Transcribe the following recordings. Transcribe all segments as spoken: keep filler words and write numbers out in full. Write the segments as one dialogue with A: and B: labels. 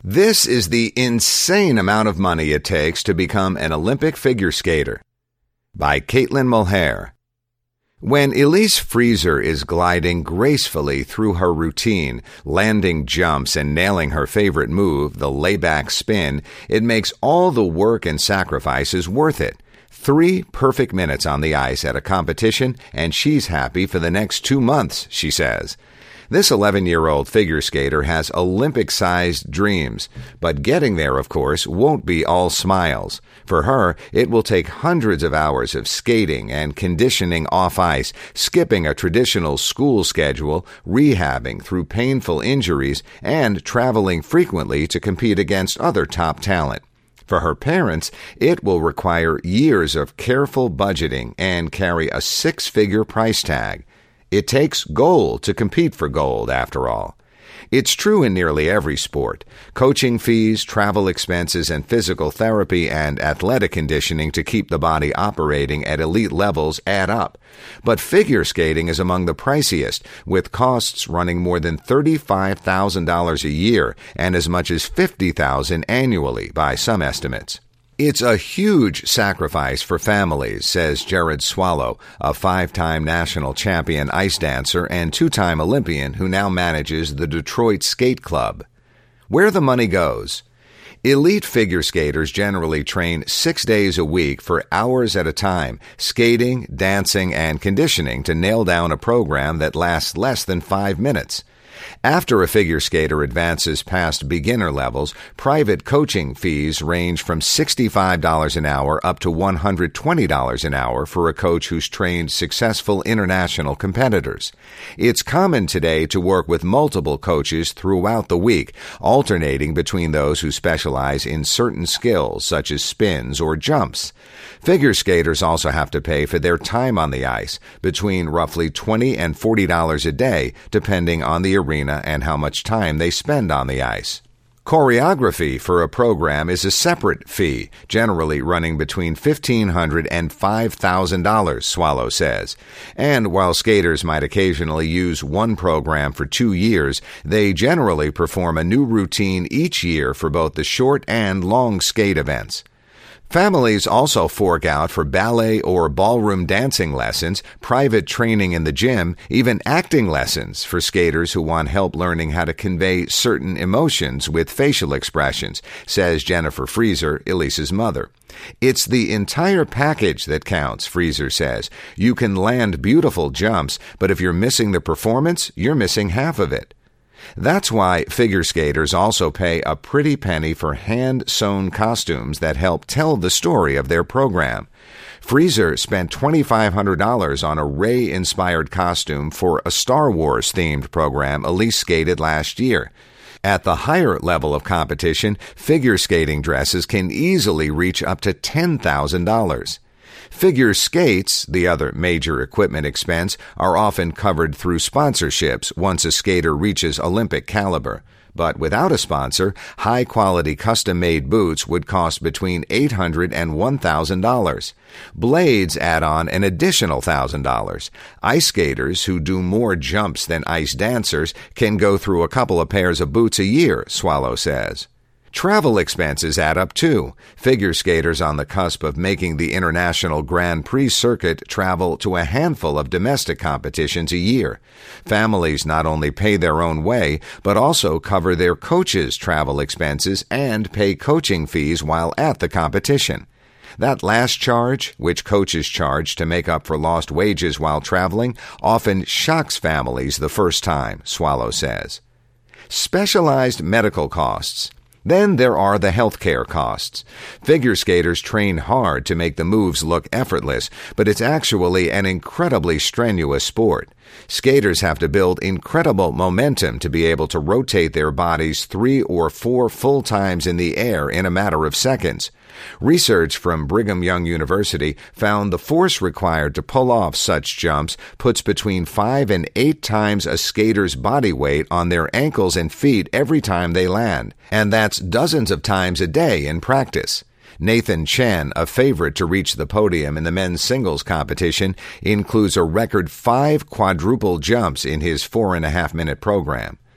A: This is the insane amount of money it takes to become an Olympic figure skater. By Caitlin Mulhare. When Elise Freezer is gliding gracefully through her routine, landing jumps and nailing her favorite move, the layback spin, it makes all the work and sacrifices worth it. Three perfect minutes on the ice at a competition, and she's happy for the next two months, she says. This eleven-year-old figure skater has Olympic-sized dreams, but getting there, of course, won't be all smiles. For her, it will take hundreds of hours of skating and conditioning off ice, skipping a traditional school schedule, rehabbing through painful injuries, and traveling frequently to compete against other top talent. For her parents, it will require years of careful budgeting and carry a six-figure price tag. It takes gold to compete for gold, after all. It's true in nearly every sport. Coaching fees, travel expenses, and physical therapy and athletic conditioning to keep the body operating at elite levels add up. But figure skating is among the priciest, with costs running more than thirty-five thousand dollars a year and as much as fifty thousand dollars annually by some estimates. It's a huge sacrifice for families, says Jared Swallow, a five-time national champion ice dancer and two-time Olympian who now manages the Detroit Skate Club. Where the money goes. Elite figure skaters generally train six days a week for hours at a time, skating, dancing, and conditioning to nail down a program that lasts less than five minutes. After a figure skater advances past beginner levels, private coaching fees range from sixty-five dollars an hour up to one hundred twenty dollars an hour for a coach who's trained successful international competitors. It's common today to work with multiple coaches throughout the week, alternating between those who specialize in certain skills such as spins or jumps. Figure skaters also have to pay for their time on the ice, between roughly twenty dollars and forty dollars a day, depending on the arena and how much time they spend on the ice. Choreography for a program is a separate fee, generally running between fifteen hundred dollars and five thousand dollars, Swallow says. And while skaters might occasionally use one program for two years, they generally perform a new routine each year for both the short and long skate events. Families also fork out for ballet or ballroom dancing lessons, private training in the gym, even acting lessons for skaters who want help learning how to convey certain emotions with facial expressions, says Jennifer Freezer, Elise's mother. It's the entire package that counts, Freezer says. You can land beautiful jumps, but if you're missing the performance, you're missing half of it. That's why figure skaters also pay a pretty penny for hand-sewn costumes that help tell the story of their program. Freezer spent twenty-five hundred dollars on a Rey-inspired costume for a Star Wars-themed program Elise skated last year. At the higher level of competition, figure skating dresses can easily reach up to ten thousand dollars. Figure skates, the other major equipment expense, are often covered through sponsorships once a skater reaches Olympic caliber. But without a sponsor, high-quality custom-made boots would cost between eight hundred dollars and one thousand dollars. Blades add on an additional one thousand dollars. Ice skaters who do more jumps than ice dancers can go through a couple of pairs of boots a year, Swallow says. Travel expenses add up too. Figure skaters on the cusp of making the International Grand Prix circuit travel to a handful of domestic competitions a year. Families not only pay their own way, but also cover their coaches' travel expenses and pay coaching fees while at the competition. That last charge, which coaches charge to make up for lost wages while traveling, often shocks families the first time, Swallow says. Specialized medical costs. Then there are the healthcare costs. Figure skaters train hard to make the moves look effortless, but it's actually an incredibly strenuous sport. Skaters have to build incredible momentum to be able to rotate their bodies three or four full times in the air in a matter of seconds. Research from Brigham Young University found the force required to pull off such jumps puts between five and eight times a skater's body weight on their ankles and feet every time they land, and that's dozens of times a day in practice. Nathan Chen, a favorite to reach the podium in the men's singles competition, includes a record five quadruple jumps in his four and a half minute program.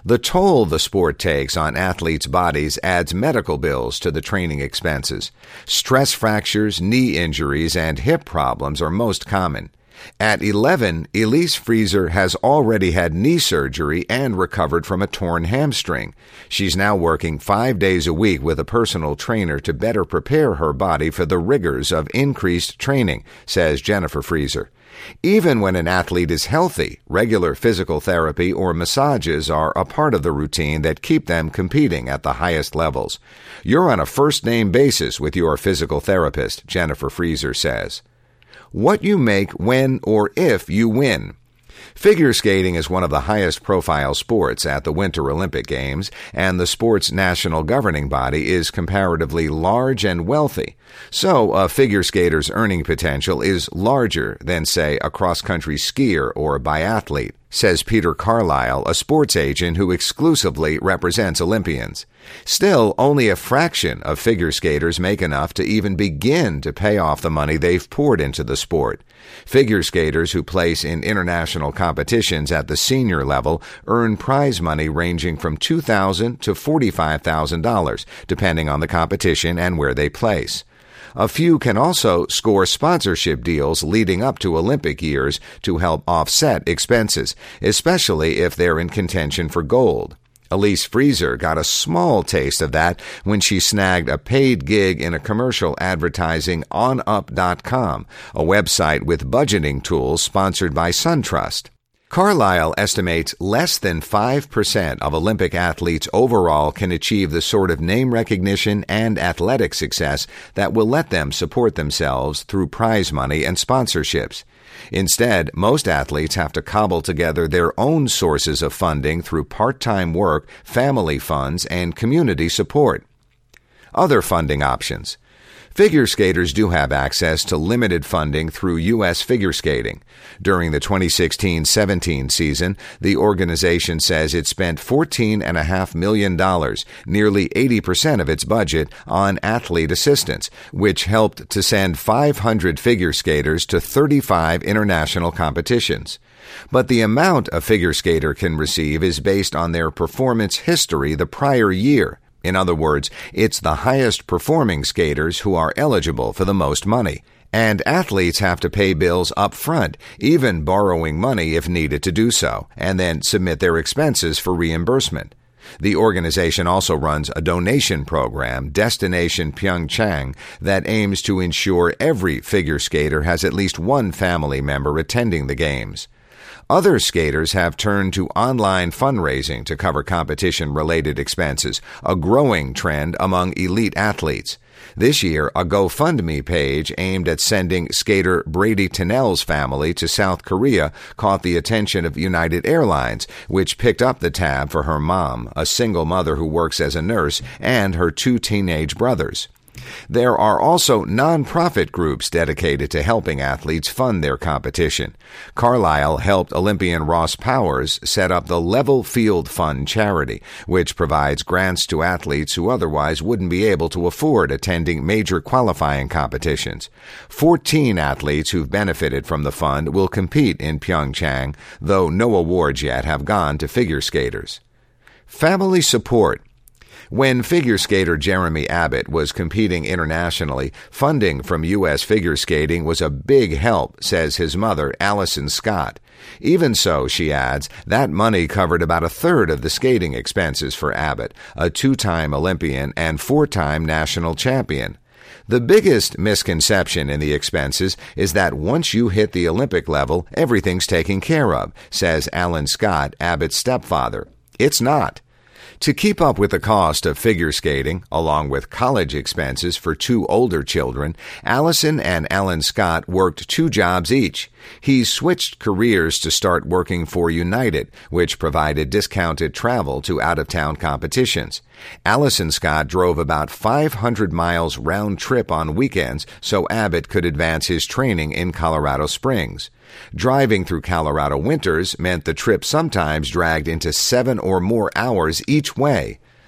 A: The toll the sport takes on athletes' bodies adds medical bills to the training expenses. Stress fractures, knee injuries, and hip problems are most common. At eleven, Elise Freezer has already had knee surgery and recovered from a torn hamstring. She's now working five days a week with a personal trainer to better prepare her body for the rigors of increased training, says Jennifer Freezer. Even when an athlete is healthy, regular physical therapy or massages are a part of the routine that keep them competing at the highest levels. You're on a first-name basis with your physical therapist, Jennifer Freezer says. What you make when or if you win. Figure skating is one of the highest-profile sports at the Winter Olympic Games, and the sport's national governing body is comparatively large and wealthy. So, a figure skater's earning potential is larger than, say, a cross-country skier or biathlete, says Peter Carlisle, a sports agent who exclusively represents Olympians. Still, only a fraction of figure skaters make enough to even begin to pay off the money they've poured into the sport. Figure skaters who place in international competitions at the senior level earn prize money ranging from two thousand dollars to forty-five thousand dollars, depending on the competition and where they place. A few can also score sponsorship deals leading up to Olympic years to help offset expenses, especially if they're in contention for gold. Elise Freezer got a small taste of that when she snagged a paid gig in a commercial advertising on up dot com, a website with budgeting tools sponsored by SunTrust. Carlisle estimates less than five percent of Olympic athletes overall can achieve the sort of name recognition and athletic success that will let them support themselves through prize money and sponsorships. Instead, most athletes have to cobble together their own sources of funding through part-time work, family funds, and community support. Other funding options. Figure skaters do have access to limited funding through U S Figure Skating. During the twenty sixteen seventeen season, the organization says it spent fourteen point five million dollars, nearly eighty percent of its budget, on athlete assistance, which helped to send five hundred figure skaters to thirty-five international competitions. But the amount a figure skater can receive is based on their performance history the prior year. In other words, it's the highest-performing skaters who are eligible for the most money. And athletes have to pay bills up front, even borrowing money if needed to do so, and then submit their expenses for reimbursement. The organization also runs a donation program, Destination Pyeongchang, that aims to ensure every figure skater has at least one family member attending the games. Other skaters have turned to online fundraising to cover competition-related expenses, a growing trend among elite athletes. This year, a GoFundMe page aimed at sending skater Brady Tennell's family to South Korea caught the attention of United Airlines, which picked up the tab for her mom, a single mother who works as a nurse, and her two teenage brothers. There are also nonprofit groups dedicated to helping athletes fund their competition. Carlisle helped Olympian Ross Powers set up the Level Field Fund charity, which provides grants to athletes who otherwise wouldn't be able to afford attending major qualifying competitions. Fourteen athletes who've benefited from the fund will compete in Pyeongchang, though no awards yet have gone to figure skaters. Family support. When figure skater Jeremy Abbott was competing internationally, funding from U S Figure Skating was a big help, says his mother, Allison Scott. Even so, she adds, that money covered about a third of the skating expenses for Abbott, a two-time Olympian and four-time national champion. The biggest misconception in the expenses is that once you hit the Olympic level, everything's taken care of, says Alan Scott, Abbott's stepfather. It's not. To keep up with the cost of figure skating, along with college expenses for two older children, Allison and Alan Scott worked two jobs each. He switched careers to start working for United, which provided discounted travel to out-of-town competitions. Allison Scott drove about five hundred miles round trip on weekends so Abbott could advance his training in Colorado Springs. Driving through Colorado winters meant the trip sometimes dragged into seven or more hours each way.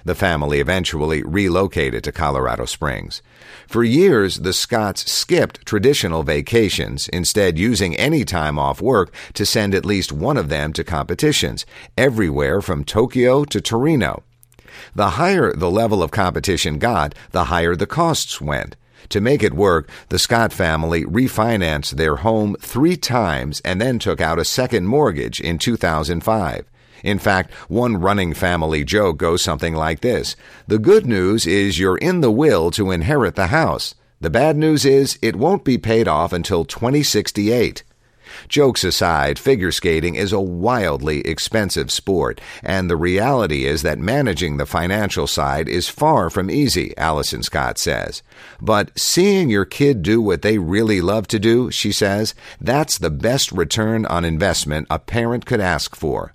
A: The family eventually relocated to Colorado Springs. For years, the Scotts skipped traditional vacations, instead using any time off work to send at least one of them to competitions, everywhere from Tokyo to Torino. The higher the level of competition got, the higher the costs went. To make it work, the Scott family refinanced their home three times and then took out a second mortgage in two thousand five. In fact, one running family joke goes something like this: the good news is you're in the will to inherit the house. The bad news is it won't be paid off until twenty sixty-eight. Jokes aside, figure skating is a wildly expensive sport, and the reality is that managing the financial side is far from easy, Allison Scott says. But seeing your kid do what they really love to do, she says, that's the best return on investment a parent could ask for.